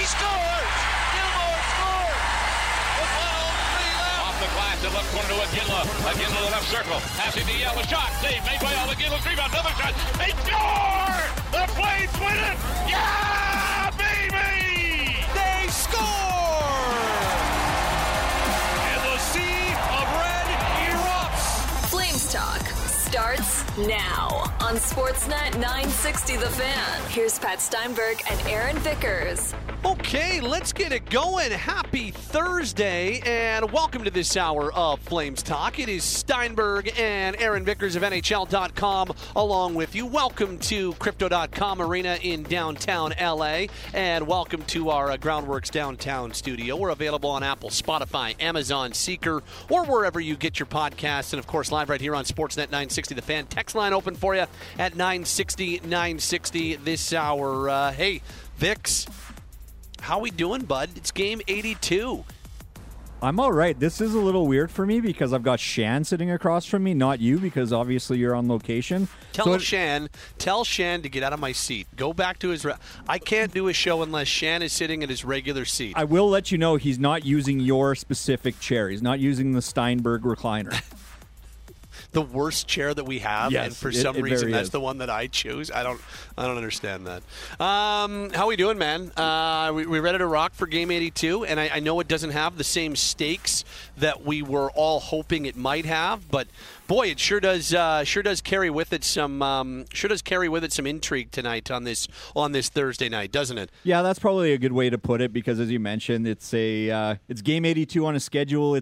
scores! Gilmore scores! With 103 left. Off the glass, the left corner to Iginla. Iginla to the left circle. Passing to Yell. A shot. Save made by Yell. Iginla's rebound. Another shot. They score! The Flames win it! Yeah, baby! They score! And the sea of red erupts. Flames Talk starts now on Sportsnet 960 The Fan. Here's Pat Steinberg and Aaron Vickers. Okay, let's get it going. Happy Thursday, and welcome to this hour of Flames Talk. It is Steinberg and Aaron Vickers of NHL.com along with you. Welcome to Crypto.com Arena in downtown LA, and welcome to our Groundworks downtown studio. We're available on Apple, Spotify, Amazon, Seeker, or wherever you get your podcasts, and of course live right here on Sportsnet 960 The Fan. Text line open for you at 960 this hour. Hey, Vicks. How we doing, bud? It's game 82. I'm all right. This is a little weird for me because I've got Shan sitting across from me, not you, because obviously you're on location. Tell Shan to get out of my seat. Go back to his... I can't do a show unless Shan is sitting at his regular seat. I will let you know he's not using your specific chair. He's not using the Steinberg recliner. The worst chair that we have, yes, and for some reason that's is. the one that I choose. I don't understand that. How we doing, man? We ready to rock for Game 82, and I know it doesn't have the same stakes that we were all hoping it might have, but boy, it sure does carry with it some intrigue tonight on this Thursday night, doesn't it? Yeah, that's probably a good way to put it because, as you mentioned, it's Game 82 on a schedule.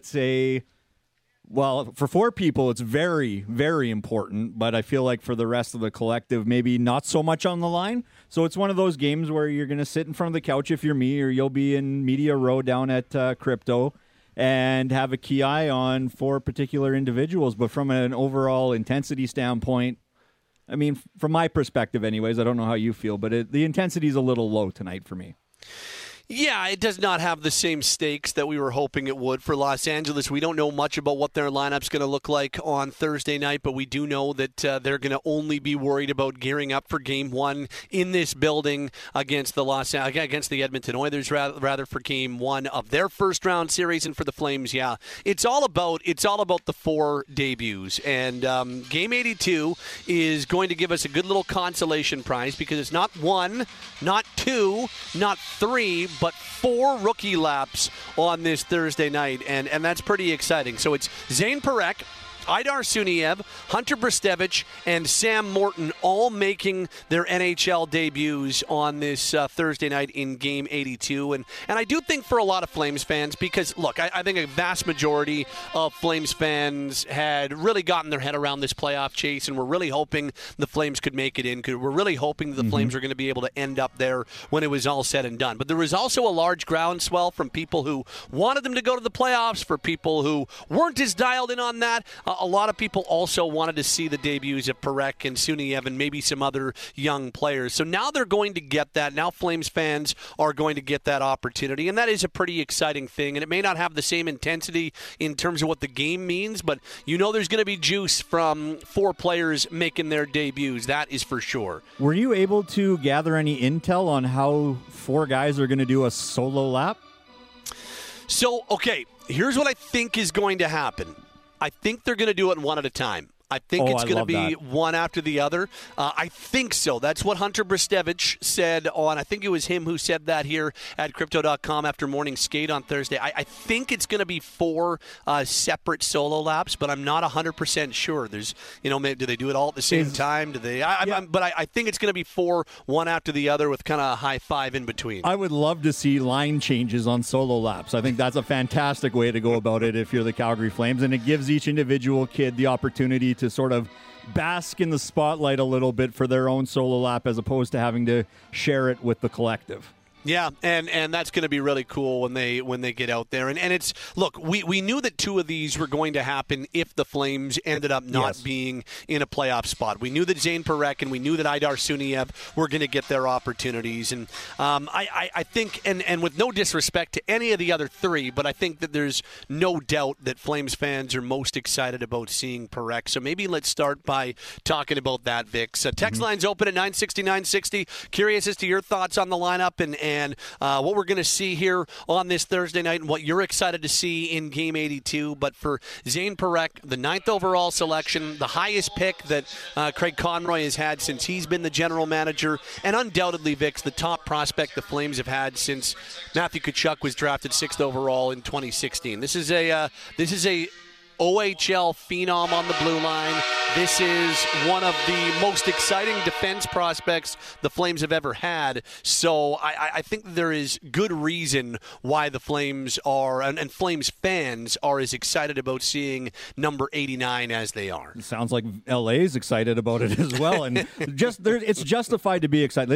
Well, for four people, it's very, very important, but I feel like for the rest of the collective, maybe not so much on the line. So it's one of those games where you're going to sit in front of the couch if you're me, or you'll be in media row down at Crypto and have a key eye on four particular individuals. But from an overall intensity standpoint, I mean, from my perspective anyways, I don't know how you feel, but the intensity is a little low tonight for me. Yeah, it does not have the same stakes that we were hoping it would for Los Angeles. We don't know much about what their lineup's going to look like on Thursday night, but we do know that they're going to only be worried about gearing up for Game 1 in this building against the Edmonton Oilers, rather for Game 1 of their first-round series. And for the Flames, yeah, it's all about the four debuts. And Game 82 is going to give us a good little consolation prize because it's not one, not two, not three, but four rookie laps on this Thursday night, and that's pretty exciting. So it's Zane Parekh, Aidar Suniev, Hunter Brzustevich, and Sam Morton all making their NHL debuts on this Thursday night in Game 82. And I do think for a lot of Flames fans, because, look, I think a vast majority of Flames fans had really gotten their head around this playoff chase and were really hoping the Flames could make it in. We're really hoping the Flames were going to be able to end up there when it was all said and done. But there was also a large groundswell from people who wanted them to go to the playoffs, for people who weren't as dialed in on that. A lot of people also wanted to see the debuts of Parekh and Suniev and maybe some other young players. So now they're going to get that. Now Flames fans are going to get that opportunity, and that is a pretty exciting thing. And it may not have the same intensity in terms of what the game means, but you know there's going to be juice from four players making their debuts. That is for sure. Were you able to gather any intel on how four guys are going to do a solo lap? So, okay, here's what I think is going to happen. I think they're going to do it one at a time. I think it's going to be one after the other. I think so. That's what Hunter Brzustevich said on, I think it was him who said that here at Crypto.com after morning skate on Thursday. I think it's going to be four separate solo laps, but I'm not 100% sure. There's, maybe, do they do it all at the same time? Do they? But I think it's going to be four, one after the other with kind of a high five in between. I would love to see line changes on solo laps. I think that's a fantastic way to go about it if you're the Calgary Flames, and it gives each individual kid the opportunity to sort of bask in the spotlight a little bit for their own solo lap as opposed to having to share it with the collective. Yeah, and that's going to be really cool when they get out there. And it's, look, we knew that two of these were going to happen if the Flames ended up not being in a playoff spot. We knew that Zane Parekh and we knew that Aidar Suniev were going to get their opportunities. And I think, and with no disrespect to any of the other three, but I think that there's no doubt that Flames fans are most excited about seeing Parekh. So maybe let's start by talking about that, Vic. So text lines open at 960-960. Curious as to your thoughts on the lineup and and what we're going to see here on this Thursday night and what you're excited to see in Game 82. But for Zane Parekh, the 9th overall selection, the highest pick that Craig Conroy has had since he's been the general manager, and undoubtedly, Vix, the top prospect the Flames have had since Matthew Tkachuk was drafted 6th overall in 2016. This is a OHL phenom on the blue line. This is one of the most exciting defense prospects the Flames have ever had. So I think there is good reason why the Flames are, and Flames fans are as excited about seeing number 89 as they are. It sounds like LA's excited about it as well. And it's justified to be excited.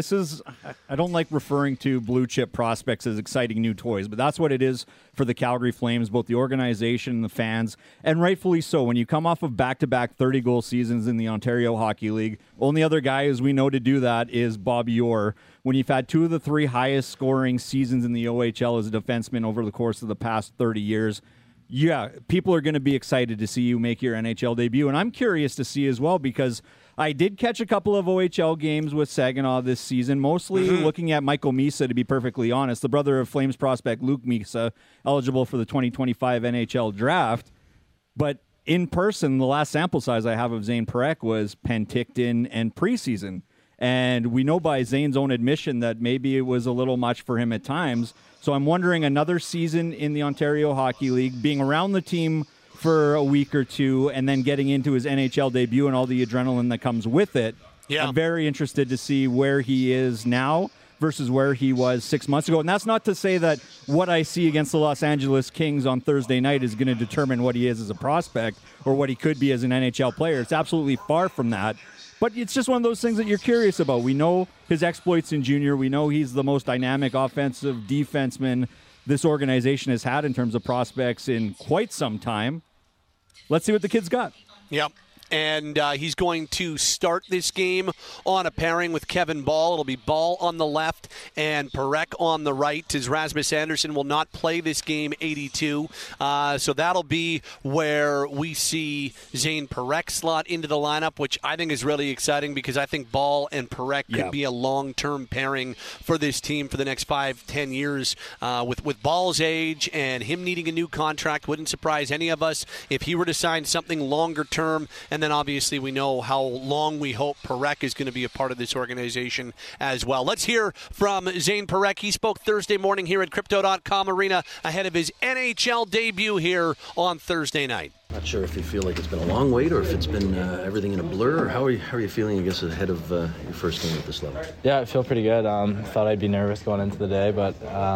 I don't like referring to blue chip prospects as exciting new toys, but that's what it is for the Calgary Flames, both the organization and the fans, and rightfully so. When you come off of back-to-back 30-goal seasons in the Ontario Hockey League, only other guy, as we know, to do that is Bobby Orr. When you've had 2 of the 3 highest-scoring seasons in the OHL as a defenseman over the course of the past 30 years, yeah, people are going to be excited to see you make your NHL debut. And I'm curious to see as well, because I did catch a couple of OHL games with Saginaw this season, mostly looking at Michael Misa, to be perfectly honest, the brother of Flames prospect Luke Misa, eligible for the 2025 NHL draft. But in person, the last sample size I have of Zane Parekh was Penticton and preseason. And we know by Zane's own admission that maybe it was a little much for him at times. So I'm wondering, another season in the Ontario Hockey League, being around the team for a week or two, and then getting into his NHL debut and all the adrenaline that comes with it. Yeah. I'm very interested to see where he is now versus where he was 6 months ago. And that's not to say that what I see against the Los Angeles Kings on Thursday night is going to determine what he is as a prospect or what he could be as an NHL player. It's absolutely far from that. But it's just one of those things that you're curious about. We know his exploits in junior. We know he's the most dynamic offensive defenseman this organization has had in terms of prospects in quite some time. Let's see what the kid's got. Yep. And he's going to start this game on a pairing with Kevin Ball. It'll be Ball on the left and Parekh on the right, as Rasmus Andersson will not play this game 82. So that'll be where we see Zane Parekh slot into the lineup, which I think is really exciting because I think Ball and Parekh could be a long-term pairing for this team for the next 5-10 years. With Ball's age and him needing a new contract, wouldn't surprise any of us if he were to sign something longer-term. And then obviously we know how long we hope Parekh is going to be a part of this organization as well. Let's hear from Zane Parekh. He spoke Thursday morning here at Crypto.com Arena ahead of his NHL debut here on Thursday night. Not sure if you feel like it's been a long wait or if it's been everything in a blur, or how are you feeling, I guess, ahead of your first game at this level? Yeah, I feel pretty good. Thought I'd be nervous going into the day, but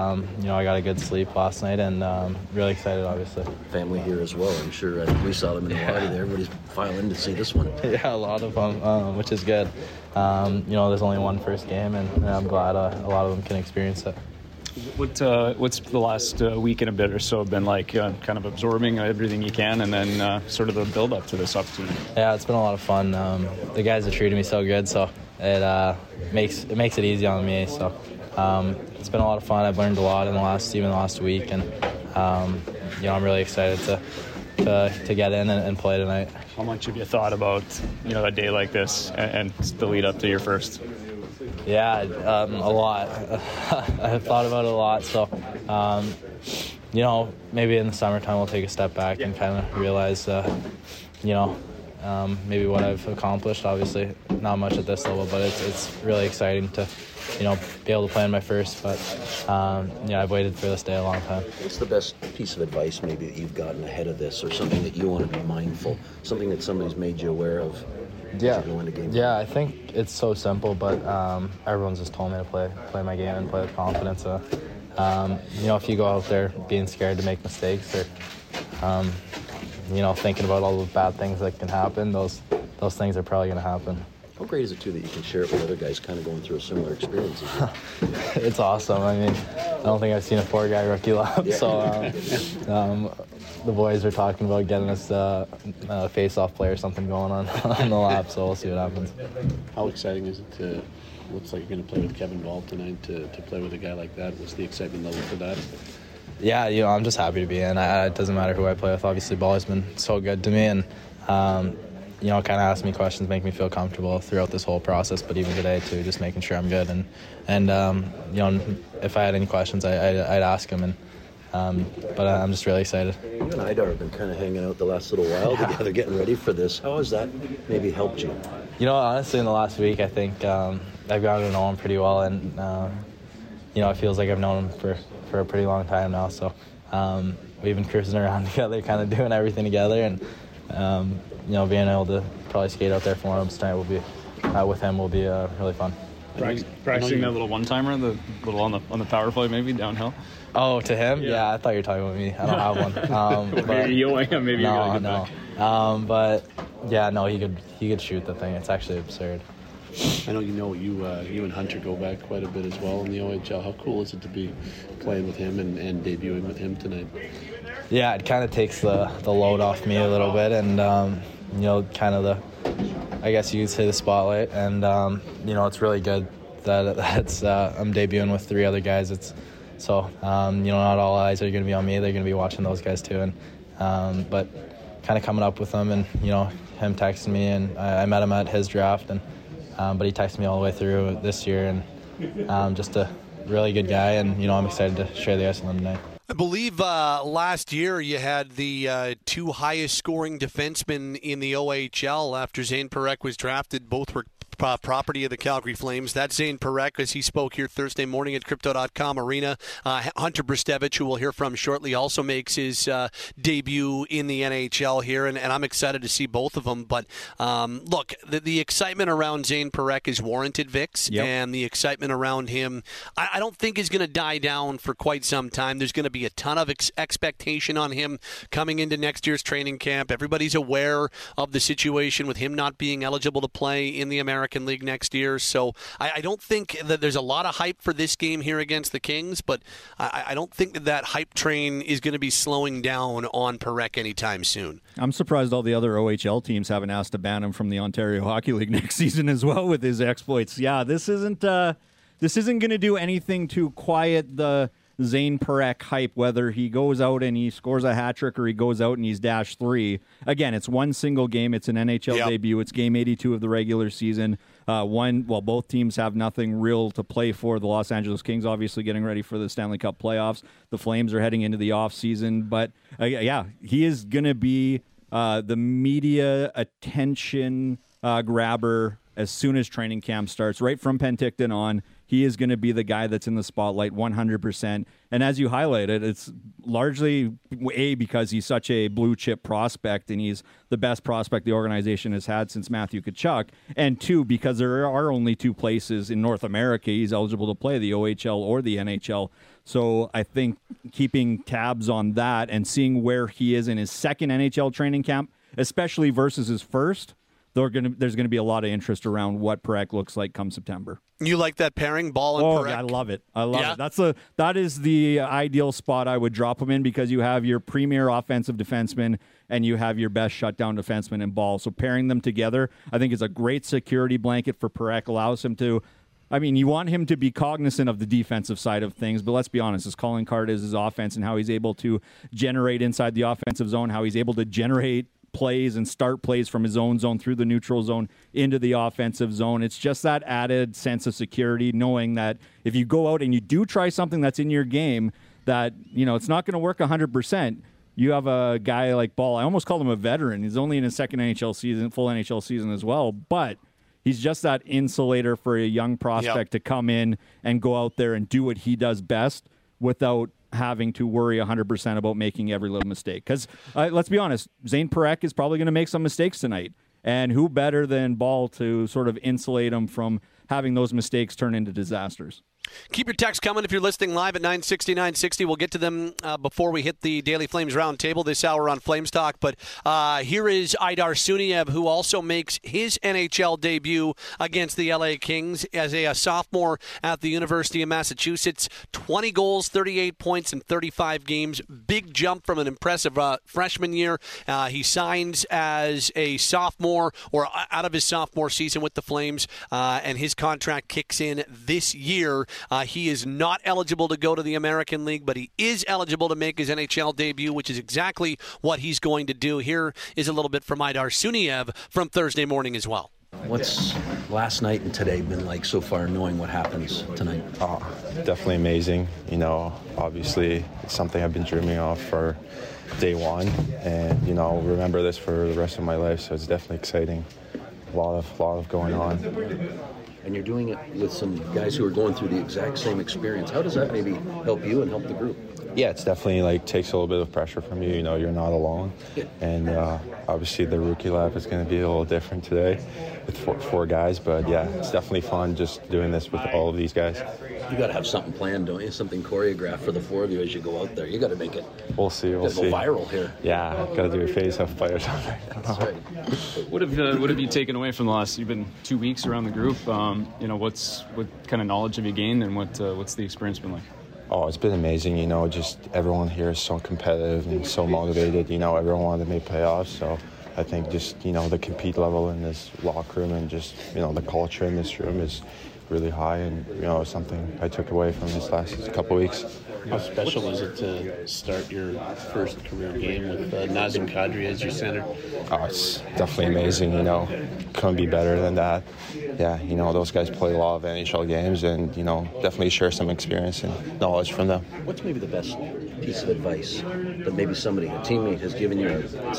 I got a good sleep last night and really excited, obviously. Family here as well, I'm sure. I think we saw them in the lobby there. Everybody's filing to see this one. Yeah, a lot of them, which is good. There's only one first game, and I'm glad a lot of them can experience it. What's the last week and a bit or so been like, kind of absorbing everything you can and then sort of the build-up to this opportunity? Yeah, it's been a lot of fun. The guys have treated me so good, so it makes it easy on me. So it's been a lot of fun. I've learned a lot in the last week, and I'm really excited to get in and play tonight. How much have you thought about a day like this and the lead up to your first? Yeah, a lot. I've thought about it a lot. So, maybe in the summertime we'll take a step back and kind of realize, maybe what I've accomplished. Obviously, not much at this level, but it's really exciting to, be able to play in my first. But, I've waited for this day a long time. What's the best piece of advice maybe that you've gotten ahead of this, or something that you want to be mindful, something that somebody's made you aware of? Yeah, I think it's so simple, but everyone's just told me to play my game and play with confidence. If you go out there being scared to make mistakes or, thinking about all the bad things that can happen, those things are probably going to happen. How great is it, too, that you can share it with other guys kind of going through a similar experience? It's awesome. I mean, I don't think I've seen a 4-guy rookie lap, so the boys are talking about getting us a face-off play or something going on the lap, so we'll see what happens. How exciting is it looks like you're going to play with Kevin Ball tonight, to play with a guy like that? What's the excitement level for that? Yeah, I'm just happy to be in. It doesn't matter who I play with. Obviously, Ball has been so good to me, and kind of ask me questions, make me feel comfortable throughout this whole process. But even today too, just making sure I'm good, and if I had any questions, I'd ask him. But I'm just really excited. You and Idar have been kind of hanging out the last little while together, getting ready for this. How has that maybe helped you? Honestly, in the last week, I think I've gotten to know him pretty well, and it feels like I've known him for a pretty long time now. So we've been cruising around together, kind of doing everything together, and being able to probably skate out there for him tonight will be with him will be really fun. Practicing that little one-timer, the little on the power play maybe downhill. Oh, to him? Yeah, I thought you were talking about me. I don't have one. Maybe you gotta get back. But yeah, no, he could shoot the thing. It's actually absurd. I know you and Hunter go back quite a bit as well in the OHL. How cool is it to be playing with him and debuting with him tonight? Yeah, it kind of takes the load off me a little bit, and kind of I guess you could say the spotlight, and it's really good that I'm debuting with 3 other guys. So not all eyes are going to be on me. They're going to be watching those guys too, and but kind of coming up with them, and him texting me, and I met him at his draft, and but he texted me all the way through this year, and just a really good guy, and I'm excited to share the ice with him tonight. I believe last year you had the 2 highest scoring defensemen in the OHL after Zane Parekh was drafted. Both were property of the Calgary Flames. That's Zane Parekh, as he spoke here Thursday morning at Crypto.com Arena. Hunter Brzustewicz, who we'll hear from shortly, also makes his debut in the NHL here, and I'm excited to see both of them. But look, the excitement around Zane Parekh is warranted, Vix, and the excitement around him, I don't think is going to die down for quite some time. There's going to be a ton of expectation on him coming into next year's training camp. Everybody's aware of the situation with him not being eligible to play in the American League next year. So I don't think that there's a lot of hype for this game here against the Kings, but I don't think that hype train is going to be slowing down on Parekh anytime soon. I'm surprised all the other OHL teams haven't asked to ban him from the Ontario Hockey League next season as well with his exploits. Yeah, this isn't going to do anything to quiet the Zane Parekh hype, whether he goes out and he scores a hat trick or he goes out and he's -3. Again, it's one single game. It's an NHL debut. It's game 82 of the regular season. Both teams have nothing real to play for. The Los Angeles Kings obviously getting ready for the Stanley Cup playoffs. The Flames are heading into the offseason. But he is going to be the media attention grabber as soon as training camp starts, right from Penticton on. He is going to be the guy that's in the spotlight 100%. And as you highlighted, it's largely, because he's such a blue-chip prospect and he's the best prospect the organization has had since Matthew Tkachuk, and 2, because there are only 2 places in North America he's eligible to play, the OHL or the NHL. So I think keeping tabs on that and seeing where he is in his second NHL training camp, especially versus his first, there's going to be a lot of interest around what Parekh looks like come September. You like that pairing, Ball and Parekh? I love it. I love it. That is the ideal spot I would drop him in, because you have your premier offensive defenseman and you have your best shutdown defenseman in Ball. So pairing them together, I think, is a great security blanket for Parekh. Allows him to, you want him to be cognizant of the defensive side of things, but let's be honest, his calling card is his offense and how he's able to generate inside the offensive zone, how he's able to generate plays and start plays from his own zone through the neutral zone into the offensive zone. It's just that added sense of security, knowing that if you go out and you do try something that's in your game that, it's not going to work 100%. You have a guy like Ball. I almost called him a veteran. He's only in his second NHL season, full NHL season as well, but he's just that insulator for a young prospect to come in and go out there and do what he does best without having to worry 100% about making every little mistake. Because let's be honest, Zane Parekh is probably going to make some mistakes tonight. And who better than Ball to sort of insulate him from having those mistakes turn into disasters? Keep your texts coming if you're listening live at 960-960. We'll get to them before we hit the Daily Flames roundtable this hour on Flames Talk. But here is Idar Suniev, who also makes his NHL debut against the LA Kings as a sophomore at the University of Massachusetts. 20 goals, 38 points in 35 games. Big jump from an impressive freshman year. He signs as a sophomore, or out of his sophomore season with the Flames, and his contract kicks in this year. He is not eligible to go to the American League, but he is eligible to make his NHL debut, which is exactly what he's going to do. Here is a little bit from Aidar Suniev from Thursday morning as well. What's last night and today been like so far, knowing what happens tonight? Definitely amazing. You know, obviously it's something I've been dreaming of for day one, and, you know, remember this for the rest of my life, so it's definitely exciting. A lot of going on. And you're doing it with some guys who are going through the exact same experience. How does that maybe help you and help the group? Yeah, it's definitely takes a little bit of pressure from you. You know, you're not alone. And obviously the rookie lap is going to be a little different today with four guys. But yeah, it's definitely fun just doing this with all of these guys. You got to have something planned, don't you? Something choreographed for the four of you as you go out there. You got to make it. We'll see. Go viral here. Yeah, got to do a face-off fight or something. That's right. What have you taken away from the last? You've been 2 weeks around the group. You know, what kind of knowledge have you gained, and what's the experience been like? Oh, it's been amazing. You know, just everyone here is so competitive and so motivated. You know, everyone wanted to make playoffs. So I think just, you know, the compete level in this locker room and just, you know, the culture in this room is really high, and, you know, something I took away from this last couple of weeks. How special is it to start your first career game with Nazem Kadri as your center? Oh, it's definitely amazing. You know, couldn't be better than that. Yeah, you know, those guys play a lot of NHL games, and, you know, definitely share some experience and knowledge from them. What's maybe the best piece of advice that maybe a teammate has given you,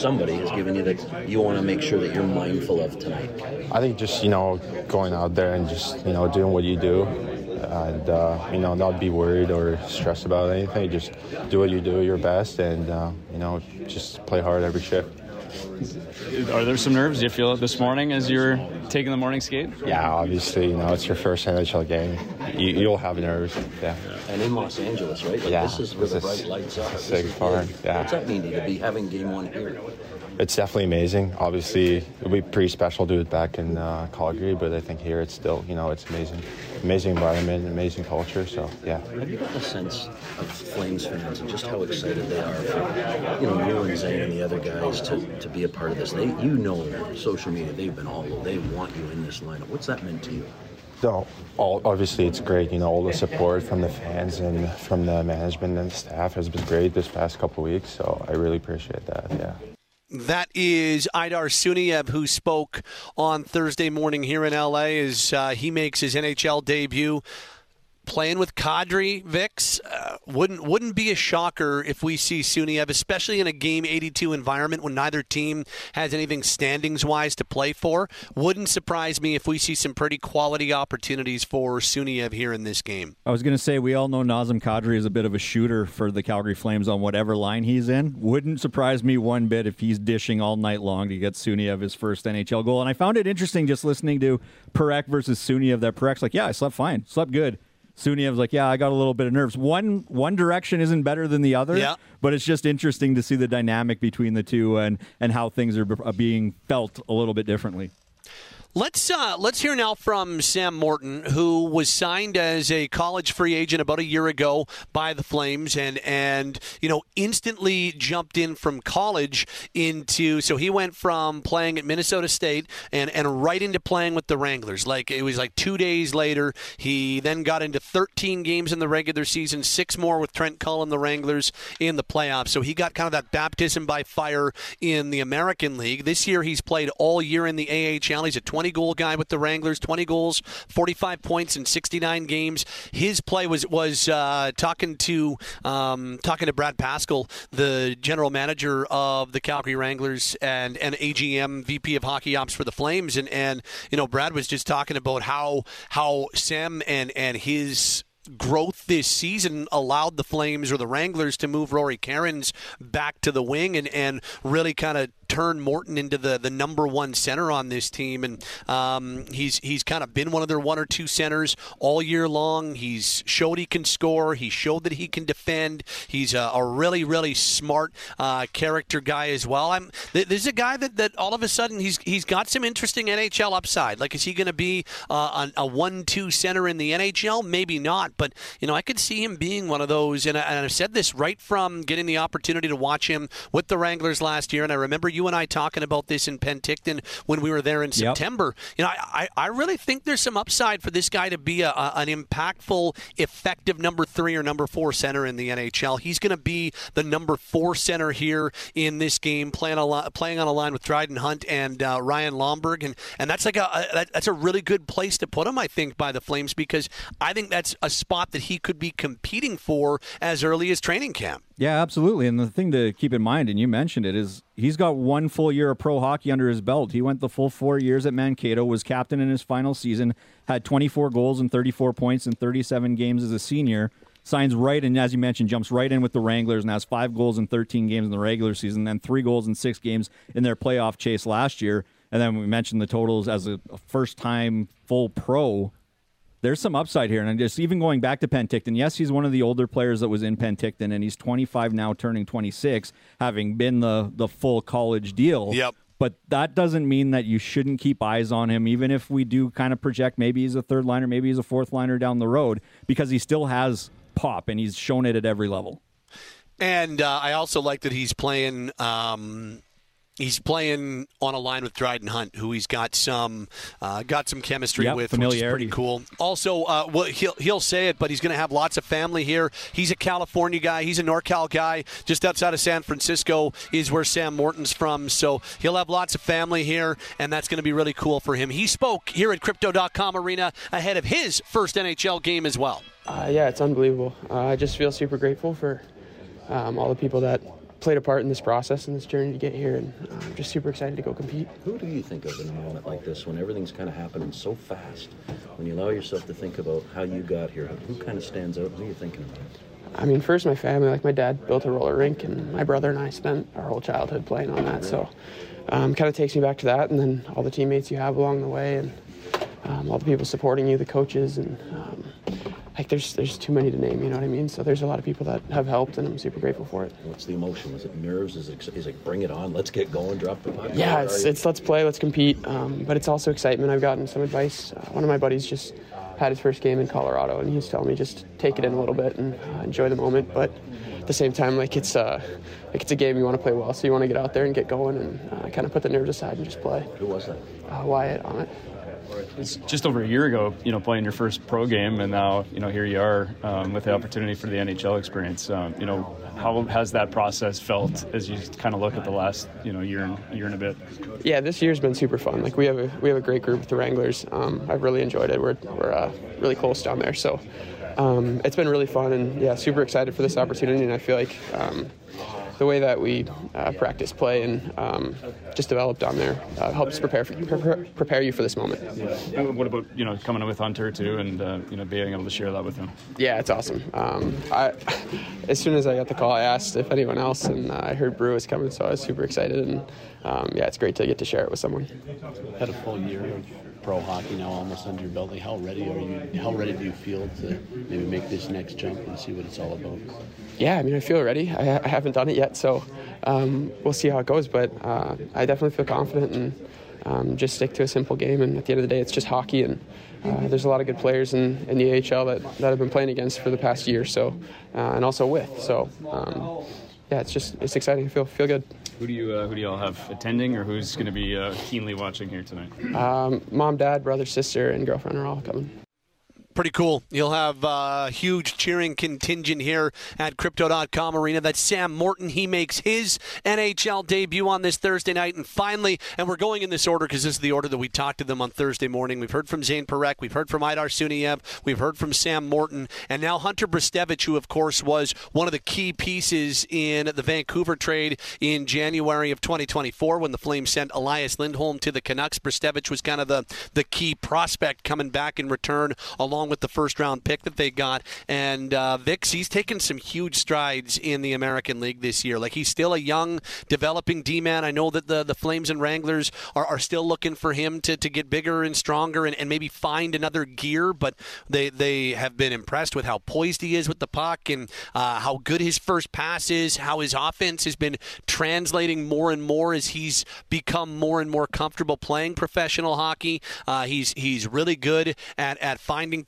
that you want to make sure that you're mindful of tonight? I think just, you know, going out there and just, you know, doing what you do, and, you know, not be worried or stressed about anything. Just do what you do, your best, and, you know, just play hard every shift. Are there some nerves? Do you feel it this morning as you're taking the morning skate? Yeah, obviously, you know, it's your first NHL game. You'll have nerves, yeah. And in Los Angeles, right? Like, yeah. This is where the bright lights are. It's big part, yeah. What's that mean to you, to be having game one here? It's definitely amazing. Obviously, it'll be pretty special to do it back in Calgary, but I think here it's still, you know, it's amazing. Amazing environment, amazing culture, so, yeah. Have you gotten a sense of Flames fans and just how excited they are for, you know, you and Zane and the other guys to be a part of this? They, you know, social media, they've been they want you in this lineup. What's that meant to you? So, obviously, it's great. You know, all the support from the fans and from the management and the staff has been great this past couple of weeks, so I really appreciate that, yeah. That is Aidar Suniev, who spoke on Thursday morning here in L.A. as he makes his NHL debut. Playing with Kadri, Vix, wouldn't be a shocker if we see Suniev, especially in a Game 82 environment when neither team has anything standings-wise to play for. Wouldn't surprise me if we see some pretty quality opportunities for Suniev here in this game. I was going to say, we all know Nazem Kadri is a bit of a shooter for the Calgary Flames on whatever line he's in. Wouldn't surprise me one bit if he's dishing all night long to get Suniev his first NHL goal. And I found it interesting just listening to Parekh versus Suniev that Parekh's like, yeah, I slept fine, slept good. Suniejev's like, yeah, I got a little bit of nerves. One direction isn't better than the other, but it's just interesting to see the dynamic between the two and how things are being felt a little bit differently. Let's hear now from Sam Morton, who was signed as a college free agent about a year ago by the Flames, and you know, instantly jumped in from college into. So he went from playing at Minnesota State and right into playing with the Wranglers. Like, it was like 2 days later. He then got into 13 games in the regular season, 6 more with Trent Cullum, the Wranglers, in the playoffs. So he got kind of that baptism by fire in the American League. This year he's played all year in the AHL. He's a 20-goal guy with the Wranglers, 20 goals, 45 points in 69 games. His play was talking to Brad Pascal, the general manager of the Calgary Wranglers and AGM, VP of Hockey Ops for the Flames, and you know, Brad was just talking about how Sam and his growth this season allowed the Flames or the Wranglers to move Rory Cairns back to the wing and really kind of turn Morton into the number one center on this team, and he's kind of been one of their one or two centers all year long. He's showed he can score. He showed that he can defend. He's a really, really smart character guy as well. This is a guy that all of a sudden he's got some interesting NHL upside. Like, is he going to be a 1-2 center in the NHL? Maybe not, but you know, I could see him being one of those. And I've said this right from getting the opportunity to watch him with the Wranglers last year, and I remember you and I talking about this in Penticton when we were there in September. You know, I really think there's some upside for this guy to be an impactful, effective number 3 or number 4 center in the NHL. He's going to be the number 4 center here in this game, playing on a line with Dryden Hunt and Ryan Lomberg, and that's like that's a really good place to put him, I think, by the Flames, because I think that's a spot that he could be competing for as early as training camp. Yeah, absolutely. And the thing to keep in mind, and you mentioned it, is he's got 1 full year of pro hockey under his belt. He went the full 4 years at Mankato, was captain in his final season, had 24 goals and 34 points in 37 games as a senior, signs right, and as you mentioned, jumps right in with the Wranglers and has 5 goals in 13 games in the regular season, then 3 goals in 6 games in their playoff chase last year. And then we mentioned the totals as a first-time full pro. There's some upside here. And just even going back to Penticton, yes, he's one of the older players that was in Penticton, and he's 25 now, turning 26, having been the full college deal. Yep. But that doesn't mean that you shouldn't keep eyes on him, even if we do kind of project maybe he's a third liner, maybe he's a fourth liner down the road, because he still has pop, and he's shown it at every level. And I also like that he's playing on a line with Dryden Hunt, who he's got some chemistry with, familiarity. Which is pretty cool. Also, he'll say it, but he's going to have lots of family here. He's a California guy. He's a NorCal guy. Just outside of San Francisco is where Sam Morton's from. So he'll have lots of family here, and that's going to be really cool for him. He spoke here at Crypto.com Arena ahead of his first NHL game as well. Yeah, it's unbelievable. I just feel super grateful for all the people that played a part in this process and this journey to get here, and I'm just super excited to go compete. Who do you think of in a moment like this, when everything's kind of happening so fast, when you allow yourself to think about how you got here? Who kind of stands out? Who are you thinking about? I mean, first my family. Like, my dad built a roller rink, and my brother and I spent our whole childhood playing on that, so kind of takes me back to that, and then all the teammates you have along the way, and all the people supporting you, the coaches, and like there's too many to name, you know what I mean? So there's a lot of people that have helped, and I'm super grateful for it. What's the emotion? Is it nerves? Is it bring it on, let's get going, drop the puck? Yeah, it's let's play, let's compete, but it's also excitement. I've gotten some advice. One of my buddies just had his first game in Colorado, and he was telling me just take it in a little bit and enjoy the moment, but at the same time, it's a game you want to play well, so you want to get out there and get going and kind of put the nerves aside and just play. Who was that? Wyatt on it. It's just over a year ago, playing your first pro game, and now, here you are with the opportunity for the NHL experience. How has that process felt as you kind of look at the last, year and a bit? Yeah, this year's been super fun. Like, we have a great group with the Wranglers. I've really enjoyed it. We're really close down there, so it's been really fun, and yeah, super excited for this opportunity. And I feel like the way that we practice, play, and just develop down there helps prepare you for this moment. Yeah. And what about coming in with Hunter too, and being able to share that with him? Yeah, it's awesome. As soon as I got the call, I asked if anyone else, and I heard Brew was coming, so I was super excited. And yeah, it's great to get to share it with someone. Had a full year of pro hockey now almost under your belt. Like, how ready are you? How ready do you feel to maybe make this next jump and see what it's all about? Yeah, I mean, I feel ready. I haven't done it yet, so we'll see how it goes. But I definitely feel confident, and just stick to a simple game. And at the end of the day, it's just hockey, and there's a lot of good players in the AHL that I've been playing against for the past year. So and also with. So yeah, it's exciting. I feel good. Who do you all have attending, or who's going to be keenly watching here tonight? Mom, dad, brother, sister, and girlfriend are all coming. Pretty cool. You'll have a huge cheering contingent here at Crypto.com Arena. That's Sam Morton. He makes his NHL debut on this Thursday night. And finally, and we're going in this order because this is the order that we talked to them on Thursday morning. We've heard from Zane Parekh. We've heard from Idar Suniev. We've heard from Sam Morton. And now Hunter Brzustewicz, who, of course, was one of the key pieces in the Vancouver trade in January of 2024 when the Flames sent Elias Lindholm to the Canucks. Brzustewicz was kind of the key prospect coming back in return along with the first-round pick that they got. And Vix, he's taken some huge strides in the American League this year. Like, he's still a young, developing D-man. I know that the Flames and Wranglers are still looking for him to get bigger and stronger and maybe find another gear, but they have been impressed with how poised he is with the puck and how good his first pass is, how his offense has been translating more and more as he's become more and more comfortable playing professional hockey. He's really good at finding people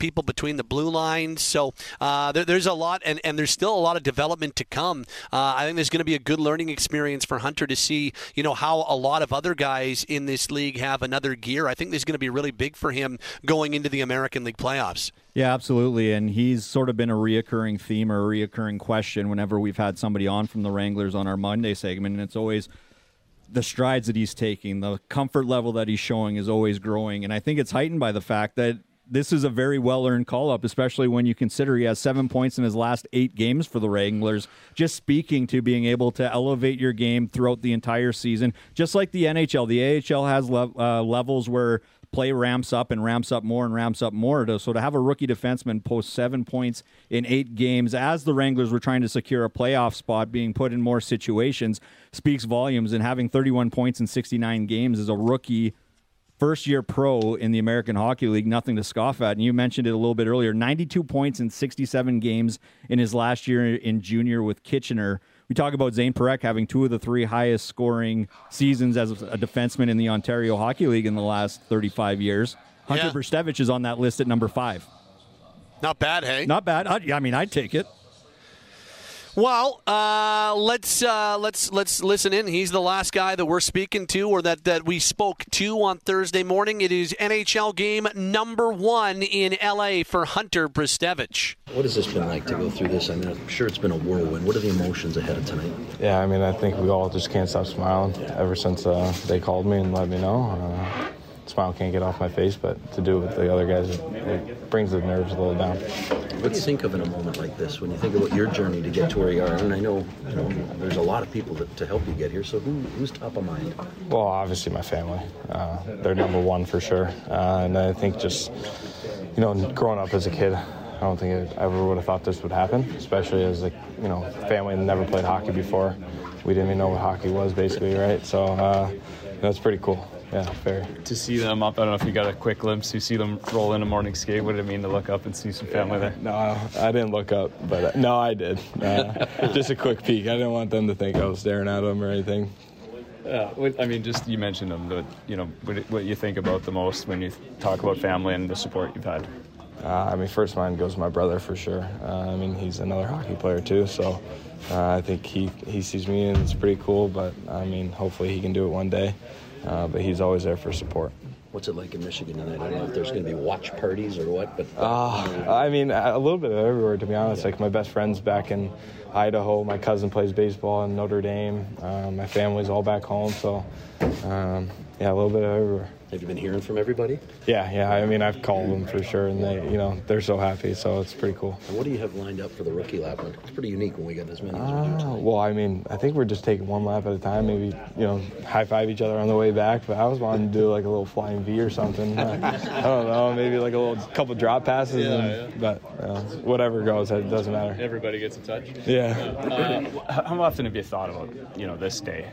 people between the blue lines. So there's a lot, and there's still a lot of development to come. I think there's going to be a good learning experience for Hunter to see, how a lot of other guys in this league have another gear. I think this is going to be really big for him going into the American League playoffs. Yeah, absolutely. And he's sort of been a reoccurring theme or a reoccurring question whenever we've had somebody on from the Wranglers on our Monday segment. And it's always the strides that he's taking, the comfort level that he's showing is always growing. And I think it's heightened by the fact that this is a very well-earned call-up, especially when you consider he has 7 points in his last 8 games for the Wranglers, just speaking to being able to elevate your game throughout the entire season. Just like the NHL, the AHL has levels where play ramps up and ramps up more and ramps up more. So to have a rookie defenseman post 7 points in 8 games as the Wranglers were trying to secure a playoff spot, being put in more situations, speaks volumes. And having 31 points in 69 games as a rookie, first-year pro in the American Hockey League, nothing to scoff at. And you mentioned it a little bit earlier, 92 points in 67 games in his last year in junior with Kitchener. We talk about Zane Parekh having 2 of the 3 highest scoring seasons as a defenseman in the Ontario Hockey League in the last 35 years. Hunter Brzustewicz is on that list at number 5. Not bad, hey? Not bad. I'd take it. Well, let's listen in. He's the last guy that we're speaking to, or that we spoke to on Thursday morning. It is NHL game number 1 in LA for Hunter Brzustewicz. What has this been like to go through this? I mean, I'm sure it's been a whirlwind. What are the emotions ahead of tonight? Yeah, I think we all just can't stop smiling ever since they called me and let me know. Smile can't get off my face, but to do it with the other guys, it brings the nerves a little down. What do you think of in a moment like this when you think about your journey to get to where you are? And I know, there's a lot of people to help you get here, so who's top of mind? Well, obviously my family. They're number one for sure. And I think just, growing up as a kid, I don't think I ever would have thought this would happen, especially as family that never played hockey before. We didn't even know what hockey was, basically, right? So that's pretty cool. Yeah, fair. To see them up, I don't know if you got a quick glimpse. You see them roll in a morning skate. What did it mean to look up and see some family there? No, I didn't look up, but no, I did. Just a quick peek. I didn't want them to think I was staring at them or anything. Just you mentioned them, but what you think about the most when you talk about family and the support you've had? First mind goes to my brother for sure. He's another hockey player too, so I think he sees me and it's pretty cool. But hopefully he can do it one day. But he's always there for support. What's it like in Michigan tonight? I don't know if there's going to be watch parties or what, but... a little bit of everywhere, to be honest. Like, my best friend's back in Idaho. My cousin plays baseball in Notre Dame. My family's all back home, so, a little bit of everywhere. Have you been hearing from everybody? Yeah. I've called them for sure, and they're so happy, so it's pretty cool. And what do you have lined up for the rookie lap? It's pretty unique when we got as many as we do tonight. Well, I think we're just taking one lap at a time. Maybe, high-five each other on the way back, but I was wanting to do like a little flying V or something. I don't know, maybe like a couple drop passes. But whatever goes, it doesn't matter. Everybody gets a touch? Yeah. How often have you thought about, this day?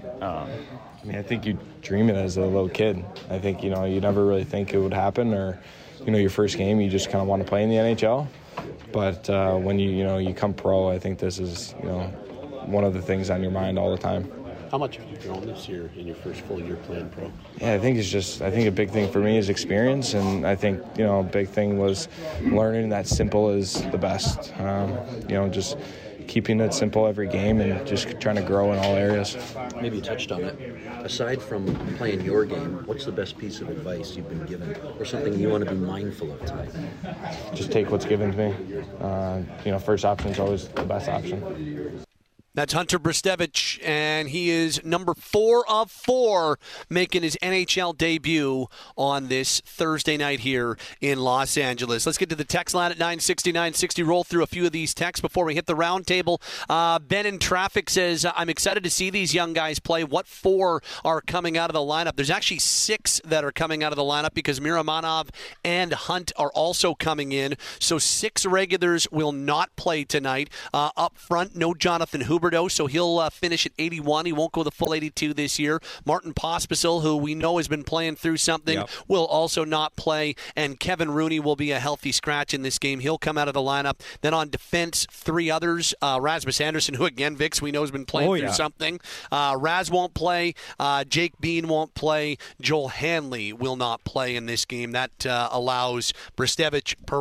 I think you dream it as a little kid. I think, you never really think it would happen, or, your first game, you just kind of want to play in the NHL. But when you come pro, I think this is, one of the things on your mind all the time. How much have you grown this year in your first full year playing pro? Yeah, I think a big thing for me is experience, and I think, a big thing was learning that simple is the best. Just keeping it simple every game and just trying to grow in all areas. Maybe you touched on it. Aside from playing your game, what's the best piece of advice you've been given, or something you want to be mindful of tonight? Just take what's given to me. First option is always the best option. That's Hunter Brzustewicz, and he is number 4 of 4 making his NHL debut on this Thursday night here in Los Angeles. Let's get to the text line at 960. Roll through a few of these texts before we hit the round table. Ben in traffic says, I'm excited to see these young guys play. What 4 are coming out of the lineup? There's actually 6 that are coming out of the lineup because Miramanov and Hunt are also coming in. So 6 regulars will not play tonight. Up front, no Jonathan Huberdeau, so he'll finish at 81. He won't go the full 82 this year. Martin Pospisil, who we know has been playing through something, will also not play. And Kevin Rooney will be a healthy scratch in this game. He'll come out of the lineup. Then on defense, 3 others. Rasmus Anderson, who again, Vix, we know has been playing through something. Raz won't play. Jake Bean won't play. Joel Hanley will not play in this game. That allows Brzustewicz, Parekh,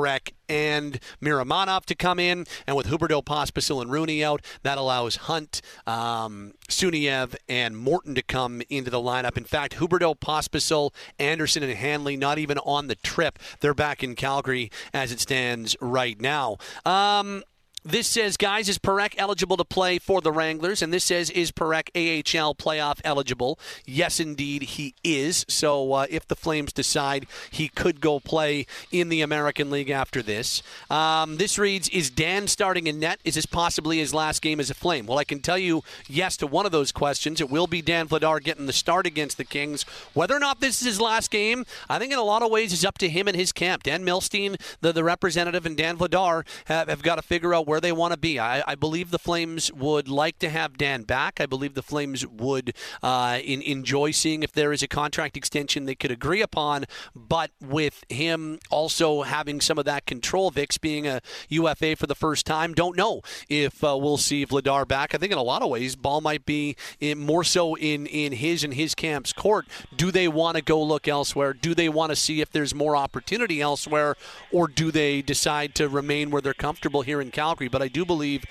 and Miramanov to come in, and with Huberdeau, Pospisil, and Rooney out, that allows Hunt, Suniev, and Morton to come into the lineup. In fact, Huberdeau, Pospisil, Anderson, and Hanley not even on the trip. They're back in Calgary as it stands right now. This says, guys, is Parekh eligible to play for the Wranglers? And this says, is Parekh AHL playoff eligible? Yes, indeed, he is. So if the Flames decide, he could go play in the American League after this. This reads, is Dan starting in net? Is this possibly his last game as a Flame? Well, I can tell you yes to one of those questions. It will be Dan Vladar getting the start against the Kings. Whether or not this is his last game, I think in a lot of ways is up to him and his camp. Dan Milstein, the representative, and Dan Vladar have got to figure out where they want to be. I believe the Flames would like to have Dan back. I believe the Flames would enjoy seeing if there is a contract extension they could agree upon, but with him also having some of that control, Vicks being a UFA for the first time, don't know if we'll see Vladar back. I think in a lot of ways, ball might be more so in his and his camp's court. Do they want to go look elsewhere? Do they want to see if there's more opportunity elsewhere, or do they decide to remain where they're comfortable here in Calgary? But I do believe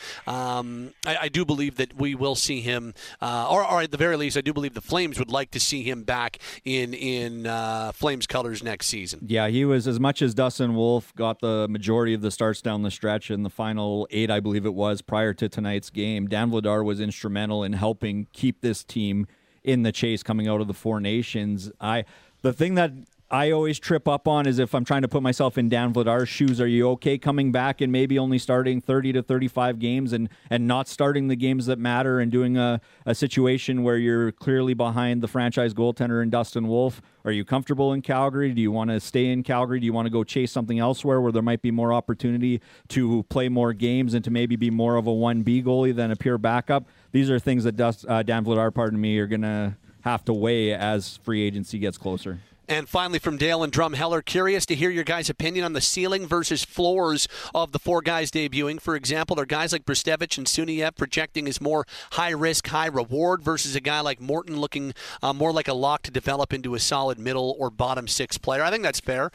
that we will see him, or at the very least, I do believe the Flames would like to see him back in Flames colors next season. Yeah, he was, as much as Dustin Wolf got the majority of the starts down the stretch in the final 8, I believe it was, prior to tonight's game. Dan Vladar was instrumental in helping keep this team in the chase coming out of the Four Nations. The thing that I always trip up on is if I'm trying to put myself in Dan Vladar's shoes, are you okay coming back and maybe only starting 30 to 35 games and not starting the games that matter and doing a situation where you're clearly behind the franchise goaltender in Dustin Wolf? Are you comfortable in Calgary? Do you want to stay in Calgary? Do you want to go chase something elsewhere where there might be more opportunity to play more games and to maybe be more of a 1B goalie than a pure backup? These are things that Dan Vladar, are going to have to weigh as free agency gets closer. And finally, from Dale and Drumheller, curious to hear your guys' opinion on the ceiling versus floors of the 4 guys debuting. For example, are guys like Brustevich and Suniev projecting as more high-risk, high-reward versus a guy like Morton looking more like a lock to develop into a solid middle or bottom 6 player? I think that's fair.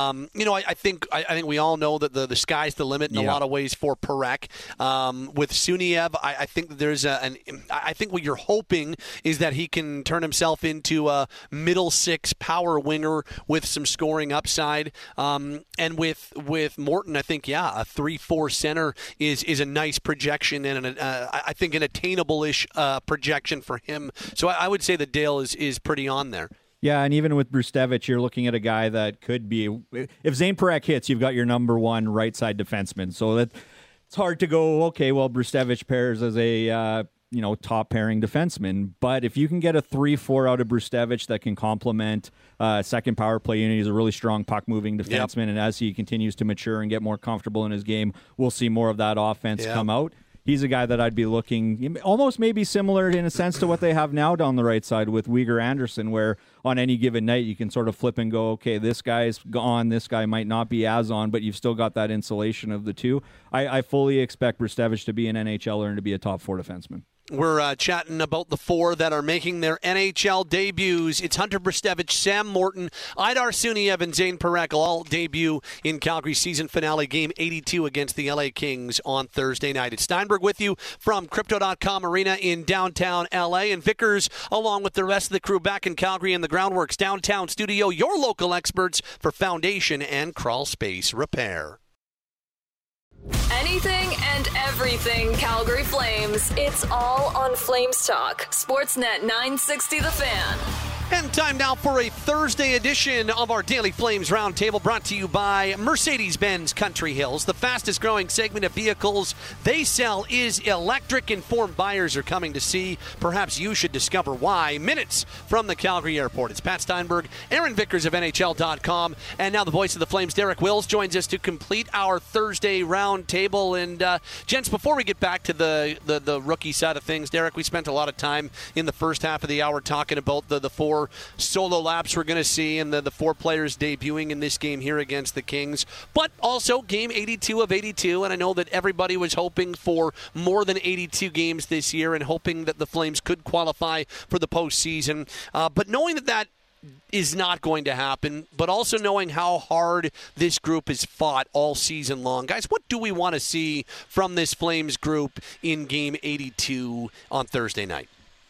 I think we all know that the sky's the limit in a lot of ways for Parekh. With Suniev, I think that there's I think what you're hoping is that he can turn himself into a middle 6 power winger with some scoring upside. And with Morton, I think, a 3-4 center is a nice projection and I think an attainable-ish projection for him. So I would say that Dale is pretty on there. Yeah, and even with Brustevich, you're looking at a guy that could be, if Zane Parekh hits, you've got your number 1 right side defenseman. So that it's hard to go, okay, well, Brustevich pairs as a top pairing defenseman. But if you can get a 3-4 out of Brustevich that can complement second power play unit, he's a really strong puck moving defenseman. And as he continues to mature and get more comfortable in his game, we'll see more of that offense come out. He's a guy that I'd be looking almost maybe similar in a sense to what they have now down the right side with Weegar Anderson, where on any given night you can sort of flip and go, okay, this guy's on, this guy might not be as on, but you've still got that insulation of the two. I fully expect Brustevich to be an NHLer and to be a top 4 defenseman. We're chatting about the 4 that are making their NHL debuts. It's Hunter Brustevich, Sam Morton, Idar Suniev, and Zane Parekh will all debut in Calgary's season finale game 82 against the LA Kings on Thursday night. It's Steinberg with you from Crypto.com Arena in downtown LA, and Vickers along with the rest of the crew back in Calgary in the Groundworks downtown studio, your local experts for foundation and crawl space repair. Anything and everything Calgary Flames. It's all on Flames Talk. Sportsnet 960 The Fan. And time now for a Thursday edition of our Daily Flames Roundtable, brought to you by Mercedes-Benz Country Hills. The fastest growing segment of vehicles they sell is electric. Informed buyers are coming to see. Perhaps you should discover why. Minutes from the Calgary airport. It's Pat Steinberg, Aaron Vickers of NHL.com, and now the voice of the Flames, Derek Wills, joins us to complete our Thursday Roundtable. And gents, before we get back to the rookie side of things, Derek, we spent a lot of time in the first half of the hour talking about the 4 solo laps we're going to see and the 4 players debuting in this game here against the Kings, but also game 82 of 82, and I know that everybody was hoping for more than 82 games this year and hoping that the Flames could qualify for the postseason, but knowing that is not going to happen, but also knowing how hard this group has fought all season long. Guys, what do we want to see from this Flames group in Game 82 on Thursday night?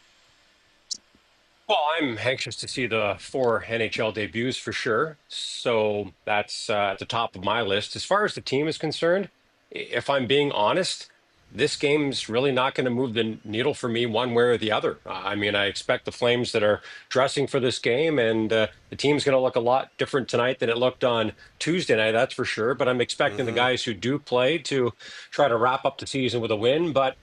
Well, I'm anxious to see the 4 NHL debuts for sure. So that's at the top of my list. As far as the team is concerned, if I'm being honest, this game's really not going to move the needle for me one way or the other. I mean, I expect the Flames that are dressing for this game, and the team's going to look a lot different tonight than it looked on Tuesday night, that's for sure. But I'm expecting the guys who do play to try to wrap up the season with a win. But,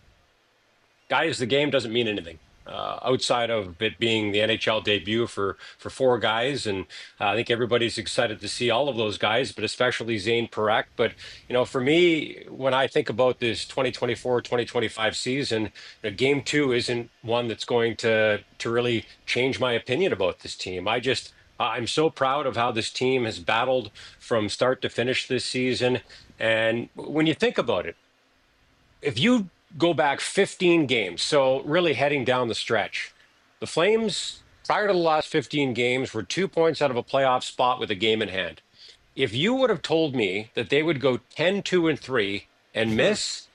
guys, the game doesn't mean anything. Outside of it being the NHL debut for 4 guys. And I think everybody's excited to see all of those guys, but especially Zane Parekh. But, for me, when I think about this 2024-2025 season, Game 2 isn't one that's going to really change my opinion about this team. I'm so proud of how this team has battled from start to finish this season. And when you think about it, if you go back 15 games, so really heading down the stretch, the Flames, prior to the last 15 games, were 2 points out of a playoff spot with a game in hand. If you would have told me that they would go 10-2-3 and miss,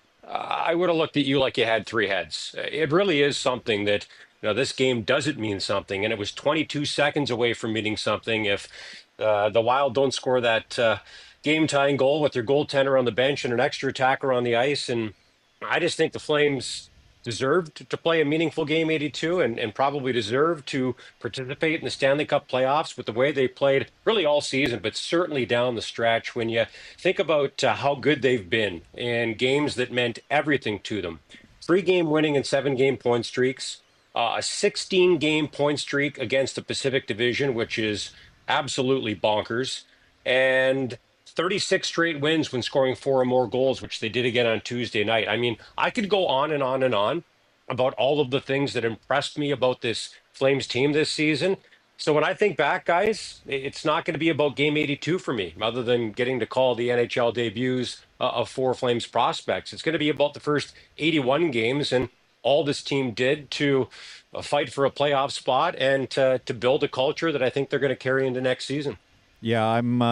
I would have looked at you like you had 3 heads. It really is something that, this game doesn't mean something, and it was 22 seconds away from meaning something if the Wild don't score that game-tying goal with their goaltender on the bench and an extra attacker on the ice. And I just think the Flames deserved to play a meaningful Game 82 and probably deserved to participate in the Stanley Cup playoffs with the way they played really all season, but certainly down the stretch. When you think about how good they've been in games that meant everything to them, 3-game winning and 7-game point streaks, a 16-game point streak against the Pacific Division, which is absolutely bonkers, and 36 straight wins when scoring 4 or more goals, which they did again on Tuesday night. I mean, I could go on and on and on about all of the things that impressed me about this Flames team this season. So when I think back, guys, it's not going to be about Game 82 for me, other than getting to call the NHL debuts of 4 Flames prospects. It's going to be about the first 81 games and all this team did to fight for a playoff spot and to build a culture that I think they're going to carry into next season. Yeah,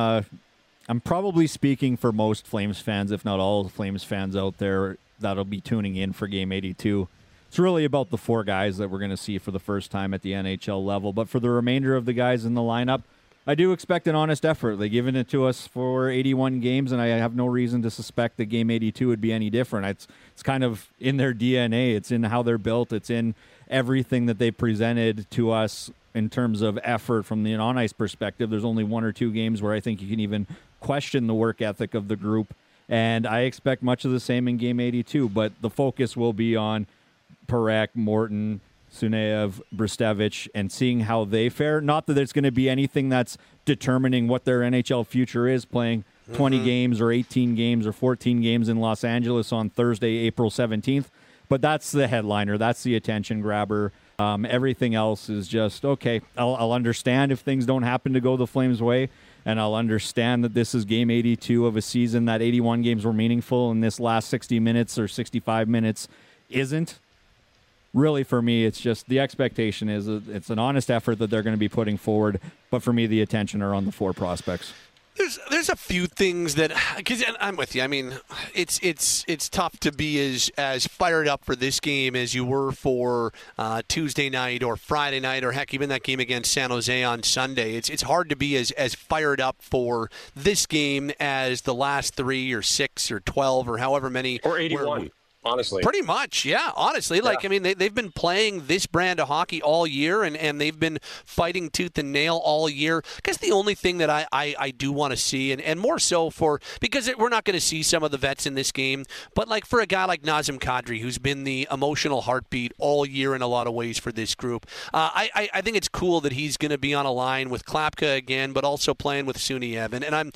I'm probably speaking for most Flames fans, if not all Flames fans out there that'll be tuning in for Game 82. It's really about the 4 guys that we're going to see for the first time at the NHL level. But for the remainder of the guys in the lineup, I do expect an honest effort. They've given it to us for 81 games, and I have no reason to suspect that Game 82 would be any different. It's kind of in their DNA. It's in how they're built. It's in everything that they presented to us in terms of effort from the on-ice perspective. There's only 1 or 2 games where I think you can even question the work ethic of the group, and I expect much of the same in Game 82, but the focus will be on Parekh, Morton, Suneyev, Bristevich, and seeing how they fare. Not that there's going to be anything that's determining what their NHL future is, playing 20 games or 18 games or 14 games in Los Angeles on Thursday, April 17th, but that's the headliner. That's the attention grabber. Everything else is just, okay, I'll understand if things don't happen to go the Flames' way, and I'll understand that this is Game 82 of a season, that 81 games were meaningful, and this last 60 minutes or 65 minutes isn't. Really, for me, it's just the expectation is it's an honest effort that they're going to be putting forward, but for me, the attention are on the 4 prospects. There's a few things that, because I'm with you. I mean, it's tough to be as fired up for this game as you were for Tuesday night or Friday night or heck even that game against San Jose on Sunday. It's hard to be as fired up for this game as the last 3 or 6 or 12 or however many or 81. Honestly. Pretty much, yeah. Honestly, I mean, they've been playing this brand of hockey all year, and they've been fighting tooth and nail all year. I guess the only thing that I do want to see, and more so because we're not going to see some of the vets in this game, but like for a guy like Nazem Kadri, who's been the emotional heartbeat all year in a lot of ways for this group, I think it's cool that he's going to be on a line with Klapka again, but also playing with Suneyev, and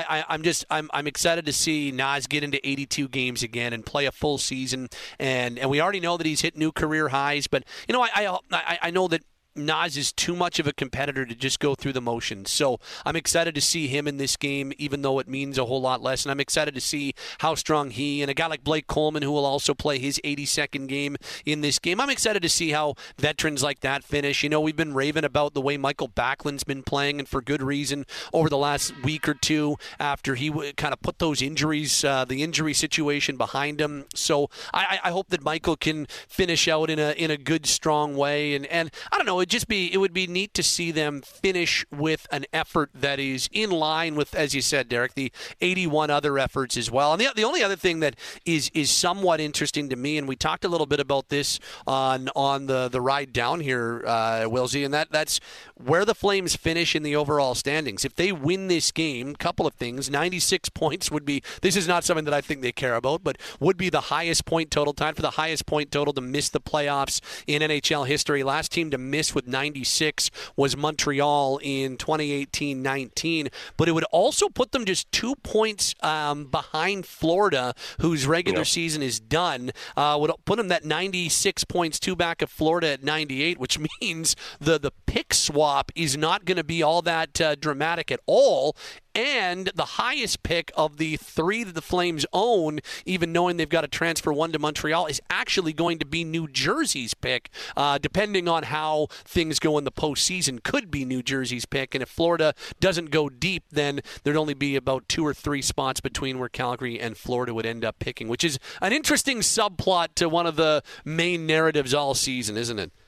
I'm excited to see Naz get into 82 games again and play a full season, and we already know that he's hit new career highs. But I know that Naz is too much of a competitor to just go through the motions. So I'm excited to see him in this game, even though it means a whole lot less. And I'm excited to see how strong he and a guy like Blake Coleman, who will also play his 82nd game in this game. I'm excited to see how veterans like that finish. You know, we've been raving about the way Michael Backlund's been playing, and for good reason, over the last week or two after he kind of put those injuries, the injury situation behind him. So I hope that Michael can finish out in a good, strong way. And I don't know, it would be neat to see them finish with an effort that is in line with, as you said, Derek, the 81 other efforts as well. And the only other thing that is somewhat interesting to me, and we talked a little bit about this on the ride down here, Wilsey, and that's where the Flames finish in the overall standings. If they win this game, couple of things, 96 points would be, this is not something that I think they care about, but would be the highest point total, tied for the highest point total to miss the playoffs in NHL history. Last team to miss with 96 was Montreal in 2018-19, but it would also put them just 2 points behind Florida, whose regular season is done. Would put them that 96 points, 2 back of Florida at 98, which means the pick swap is not going to be all that dramatic at all. And the highest pick of the 3 that the Flames own, even knowing they've got to transfer 1 to Montreal, is actually going to be New Jersey's pick, depending on how things go in the postseason. Could be New Jersey's pick, and if Florida doesn't go deep, then there'd only be about 2 or 3 spots between where Calgary and Florida would end up picking, which is an interesting subplot to one of the main narratives all season, isn't it?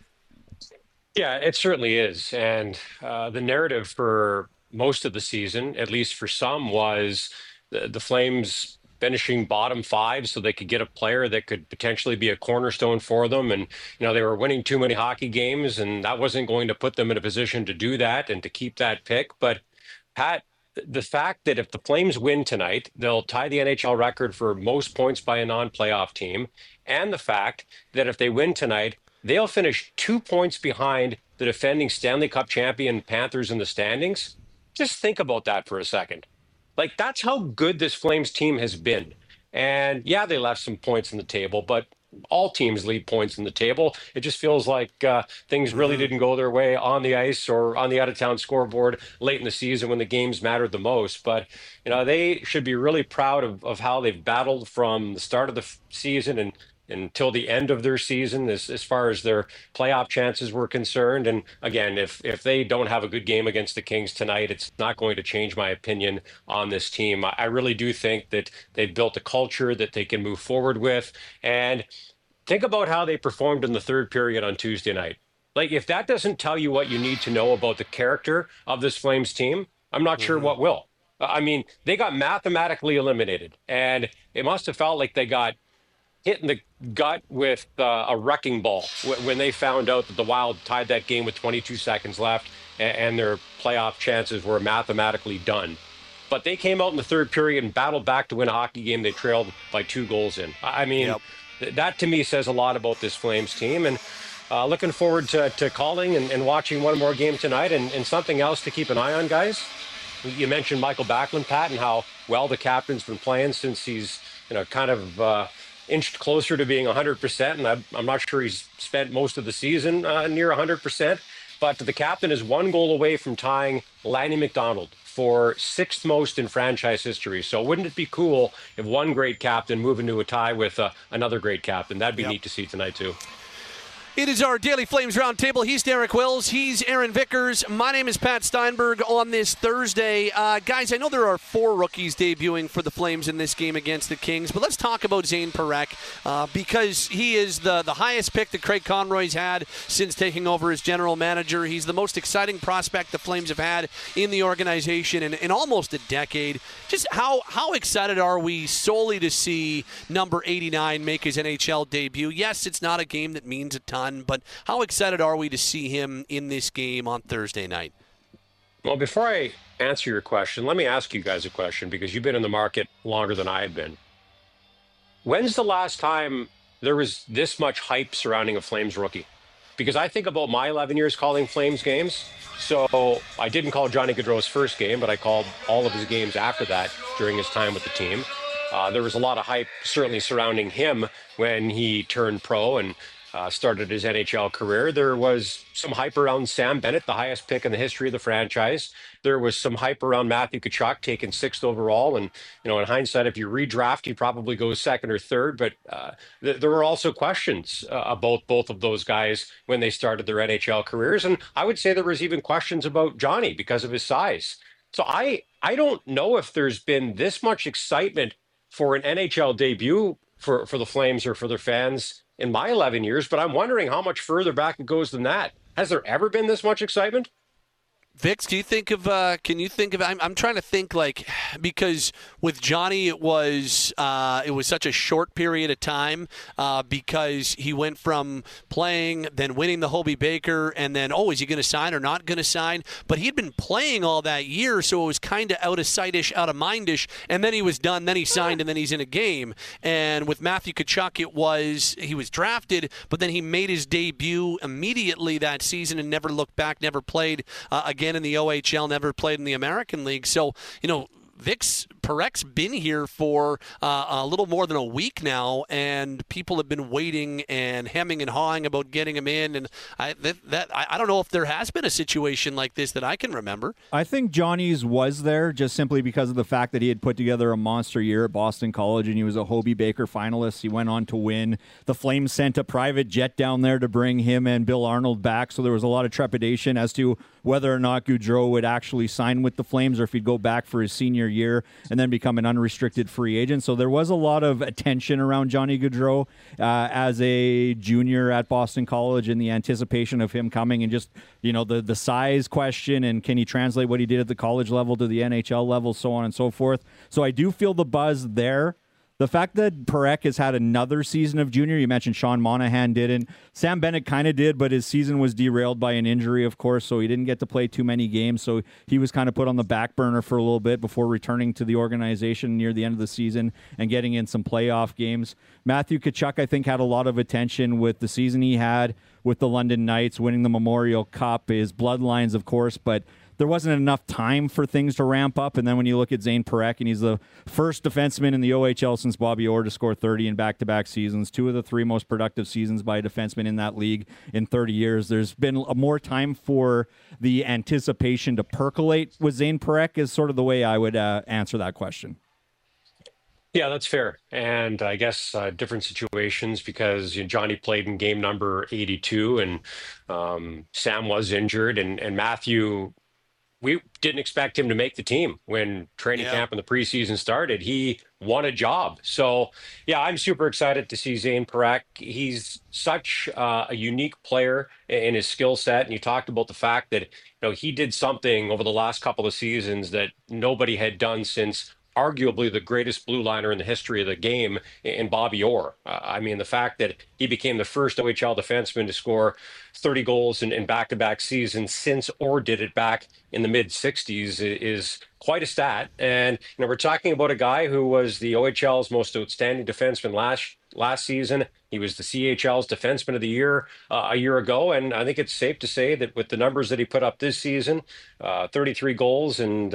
Yeah, it certainly is. And the narrative for most of the season, at least for some, was the Flames finishing bottom 5 so they could get a player that could potentially be a cornerstone for them. And, they were winning too many hockey games, and that wasn't going to put them in a position to do that and to keep that pick. But, Pat, the fact that if the Flames win tonight, they'll tie the NHL record for most points by a non-playoff team, and the fact that if they win tonight, they'll finish 2 points behind the defending Stanley Cup champion Panthers in the standings. Just think about that for a second. Like, that's how good this Flames team has been. And yeah, they left some points on the table, but all teams leave points on the table. It just feels like things really didn't go their way on the ice or on the out-of-town scoreboard late in the season when the games mattered the most. But, they should be really proud of how they've battled from the start of the season and until the end of their season as far as their playoff chances were concerned. And again, if they don't have a good game against the Kings tonight, it's not going to change my opinion on this team. I really do think that they've built a culture that they can move forward with. And think about how they performed in the third period on Tuesday night. Like, if that doesn't tell you what you need to know about the character of this Flames team, I'm not sure what will. I mean, they got mathematically eliminated, and it must have felt like they got hit in the gut with a wrecking ball when they found out that the Wild tied that game with 22 seconds left and their playoff chances were mathematically done. But they came out in the third period and battled back to win a hockey game they trailed by 2 goals in. I mean, that to me says a lot about this Flames team. And looking forward to calling and watching one more game tonight. And something else to keep an eye on, guys. You mentioned Michael Backlund, Pat, and how well the captain's been playing since he's kind of inched closer to being 100%, and I'm not sure he's spent most of the season near 100%, but the captain is 1 goal away from tying Lanny McDonald for 6th most in franchise history. So wouldn't it be cool if one great captain moved into a tie with another great captain? That'd be neat to see tonight, too. It is our Daily Flames Roundtable. He's Derek Wills. He's Aaron Vickers. My name is Pat Steinberg on this Thursday. Guys, I know there are 4 rookies debuting for the Flames in this game against the Kings, but let's talk about Zane Parekh because he is the highest pick that Craig Conroy's had since taking over as general manager. He's the most exciting prospect the Flames have had in the organization in almost a decade. Just how excited are we solely to see number 89 make his NHL debut? Yes, it's not a game that means a ton, but how excited are we to see him in this game on Thursday night? Well, before I answer your question, let me ask you guys a question because you've been in the market longer than I have been. When's the last time there was this much hype surrounding a Flames rookie? Because I think about my 11 years calling Flames games. So I didn't call Johnny Gaudreau's first game, but I called all of his games after that during his time with the team. There was a lot of hype certainly surrounding him when he turned pro, and started his NHL career. There was some hype around Sam Bennett, the highest pick in the history of the franchise. There was some hype around Matthew Tkachuk taken 6th overall. And, in hindsight, if you redraft, he probably goes 2nd or 3rd. But there were also questions about both of those guys when they started their NHL careers. And I would say there was even questions about Johnny because of his size. So I don't know if there's been this much excitement for an NHL debut for the Flames or for their fans in my 11 years, but I'm wondering how much further back it goes than that. Has there ever been this much excitement? Vix, can you think of, I'm trying to think, because with Johnny it was such a short period of time because he went from playing, then winning the Hobey Baker, and then, is he going to sign or not going to sign? But he'd been playing all that year, so it was kind of out of sight-ish, out of mind-ish, and then he was done, then he signed, and then he's in a game. And with Matthew Tkachuk, he was drafted, but then he made his debut immediately that season and never looked back, never played again in the OHL, never played in the American League. So, Vix Parek's been here for a little more than a week now, and people have been waiting and hemming and hawing about getting him in. And I don't know if there has been a situation like this that I can remember. I think Johnny's was there just simply because of the fact that he had put together a monster year at Boston College, and he was a Hobey Baker finalist. He went on to win. The Flames sent a private jet down there to bring him and Bill Arnold back, so there was a lot of trepidation as to whether or not Gaudreau would actually sign with the Flames or if he'd go back for his senior year and then become an unrestricted free agent. So there was a lot of attention around Johnny Gaudreau as a junior at Boston College in the anticipation of him coming, and just, the size question and can he translate what he did at the college level to the NHL level, so on and so forth. So I do feel the buzz there. The fact that Parek has had another season of junior, you mentioned Sean Monahan didn't. Sam Bennett kind of did, but his season was derailed by an injury, of course, so he didn't get to play too many games. So he was kind of put on the back burner for a little bit before returning to the organization near the end of the season and getting in some playoff games. Matthew Tkachuk, I think, had a lot of attention with the season he had with the London Knights, winning the Memorial Cup, his bloodlines, of course, but there wasn't enough time for things to ramp up. And then when you look at Zane Parekh, and he's the first defenseman in the OHL since Bobby Orr to score 30 in back-to-back seasons, 2 of the 3 most productive seasons by a defenseman in that league in 30 years. There's been more time for the anticipation to percolate with Zane Parekh is sort of the way I would answer that question. Yeah, that's fair. And I guess different situations because Johnny played in game number 82 and Sam was injured and Matthew, we didn't expect him to make the team when training camp and the preseason started. He won a job. So, I'm super excited to see Zane Parekh. He's such a unique player in his skill set. And you talked about the fact that, he did something over the last couple of seasons that nobody had done since arguably the greatest blue liner in the history of the game in Bobby Orr. The fact that he became the first OHL defenseman to score 30 goals in back-to-back seasons since Orr did it back in the mid-60s is quite a stat. And we're talking about a guy who was the OHL's most outstanding defenseman last season. He was the CHL's Defenseman of the Year a year ago, and I think it's safe to say that with the numbers that he put up this season, 33 goals and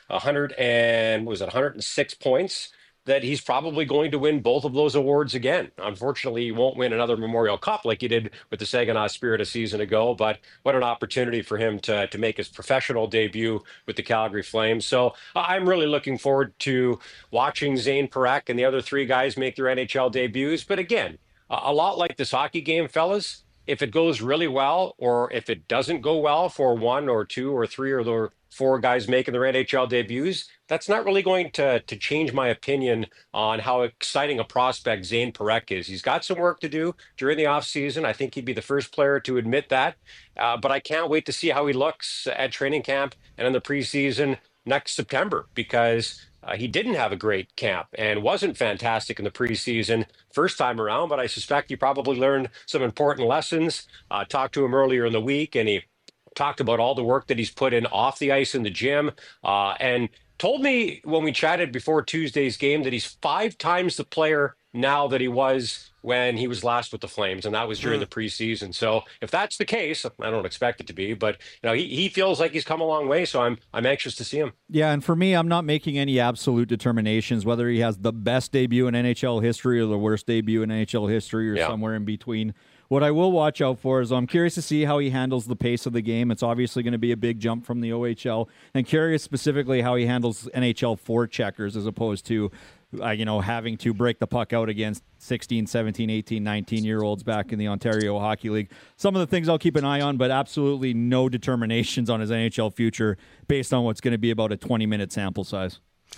106 points, that he's probably going to win both of those awards again. Unfortunately, he won't win another Memorial Cup like he did with the Saginaw Spirit a season ago, but what an opportunity for him to make his professional debut with the Calgary Flames. So I'm really looking forward to watching Zane Parekh and the other 3 guys make their NHL debuts. But again, a lot like this hockey game, fellas, if it goes really well or if it doesn't go well for 1 or 2 or 3 or the 4 guys making their NHL debuts, that's not really going to change my opinion on how exciting a prospect Zane Parekh is. He's got some work to do during the offseason. I think he'd be the first player to admit that. But I can't wait to see how he looks at training camp and in the preseason next September, because he didn't have a great camp and wasn't fantastic in the preseason first time around, but I suspect he probably learned some important lessons. Talked to him earlier in the week, and he talked about all the work that he's put in off the ice in the gym, and told me when we chatted before Tuesday's game that he's 5 times the player now that he was when he was last with the Flames, and that was during the preseason. So if that's the case, I don't expect it to be, but he feels like he's come a long way, so I'm anxious to see him. Yeah, and for me, I'm not making any absolute determinations whether he has the best debut in NHL history or the worst debut in NHL history or somewhere in between. What I will watch out for is I'm curious to see how he handles the pace of the game. It's obviously going to be a big jump from the OHL, and curious specifically how he handles NHL forecheckers as opposed to having to break the puck out against 16, 17, 18, 19-year-olds back in the Ontario Hockey League. Some of the things I'll keep an eye on, but absolutely no determinations on his NHL future based on what's going to be about a 20-minute sample size.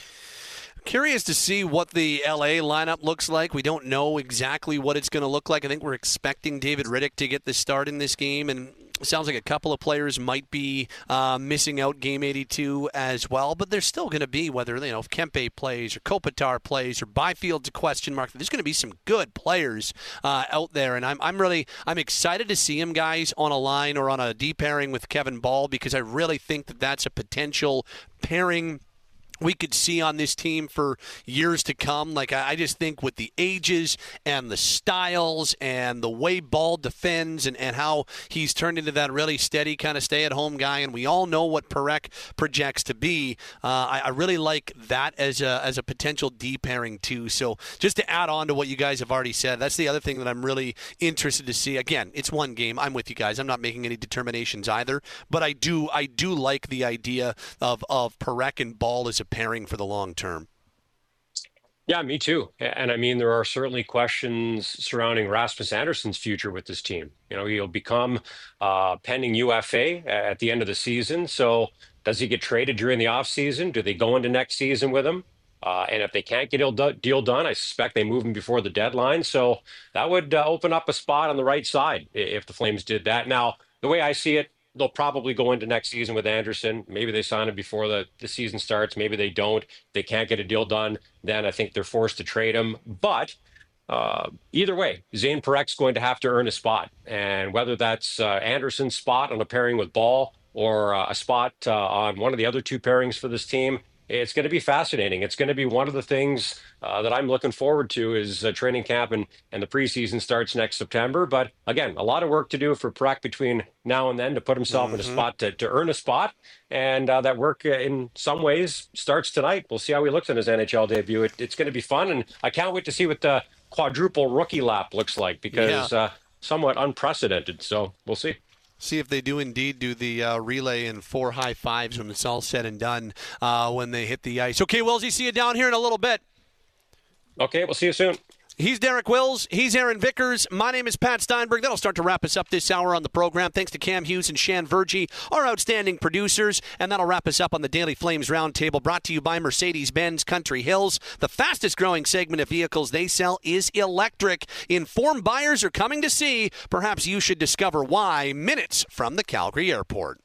Curious to see what the LA lineup looks like. We don't know exactly what it's going to look like. I think we're expecting David Riddick to get the start in this game, and it sounds like a couple of players might be missing out game 82 as well, but there's still going to be, whether if Kempe plays or Kopitar plays or Byfield's a question mark, there's going to be some good players out there, and I'm excited to see him, guys, on a line or on a D pairing with Kevin Ball, because I really think that that's a potential pairing we could see on this team for years to come. Like, I just think with the ages and the styles and the way Ball defends and how he's turned into that really steady kind of stay-at-home guy, and we all know what Parekh projects to be, I really like that as a potential D pairing too. So just to add on to what you guys have already said, that's the other thing that I'm really interested to see. Again, it's one game. I'm with you guys. I'm not making any determinations either, but I do like the idea of Parekh and Ball as a pairing for the long term. Yeah, me too. And I mean, there are certainly questions surrounding Rasmus Andersson's future with this team. He'll become pending UFA at the end of the season. So does he get traded during the offseason? Do they go into next season with him? And if they can't get a deal done, I suspect they move him before the deadline. So that would open up a spot on the right side if the Flames did that. Now, the way I see it, they'll probably go into next season with Andersson. Maybe they sign him before the season starts. Maybe they don't. If they can't get a deal done, then I think they're forced to trade him. But either way, Zane Parek's going to have to earn a spot. And whether that's Andersson's spot on a pairing with Ball or a spot on one of the other two pairings for this team, it's going to be fascinating. It's going to be one of the things that I'm looking forward to is training camp and the preseason starts next September. But again, a lot of work to do for Parekh between now and then to put himself in a spot to earn a spot. And that work in some ways starts tonight. We'll see how he looks in his NHL debut. It's going to be fun. And I can't wait to see what the quadruple rookie lap looks like because somewhat unprecedented. So we'll see. See if they do indeed do the relay in 4 high fives when it's all said and done when they hit the ice. Okay, Willsy, see you down here in a little bit. Okay, we'll see you soon. He's Derek Wills. He's Aaron Vickers. My name is Pat Steinberg. That'll start to wrap us up this hour on the program. Thanks to Cam Hughes and Shan Vergy, our outstanding producers. And that'll wrap us up on the Daily Flames Roundtable, brought to you by Mercedes-Benz Country Hills. The fastest growing segment of vehicles they sell is electric. Informed buyers are coming to see. Perhaps you should discover why minutes from the Calgary airport.